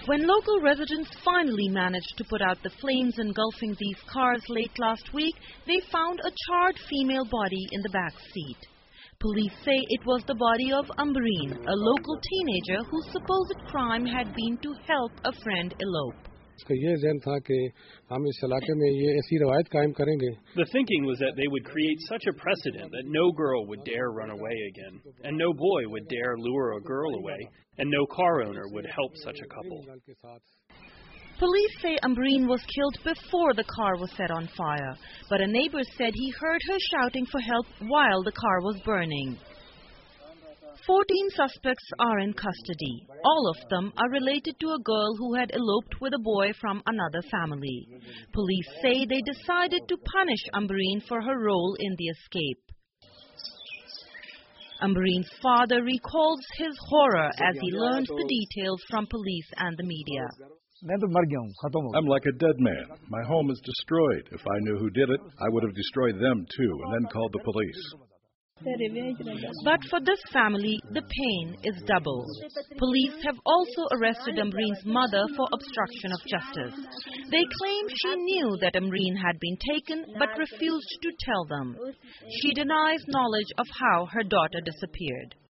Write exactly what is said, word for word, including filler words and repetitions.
When local residents finally managed to put out the flames engulfing these cars late last week, they found a charred female body in the back seat. Police say it was the body of Ambreen, a local teenager whose supposed crime had been to help a friend elope. The thinking was that they would create such a precedent that no girl would dare run away again, and no boy would dare lure a girl away, and no car owner would help such a couple. Police say Ambreen was killed before the car was set on fire, but a neighbor said he heard her shouting for help while the car was burning. Fourteen suspects are in custody. All of them are related to a girl who had eloped with a boy from another family. Police say they decided to punish Ambreen for her role in the escape. Ambreen's father recalls his horror as he learned the details from police and the media. I'm like a dead man. My home is destroyed. If I knew who did it, I would have destroyed them too and then called the police. But for this family, the pain is double. Police have also arrested Ambreen's mother for obstruction of justice. They claim she knew that Ambreen had been taken but refused to tell them. She denies knowledge of how her daughter disappeared.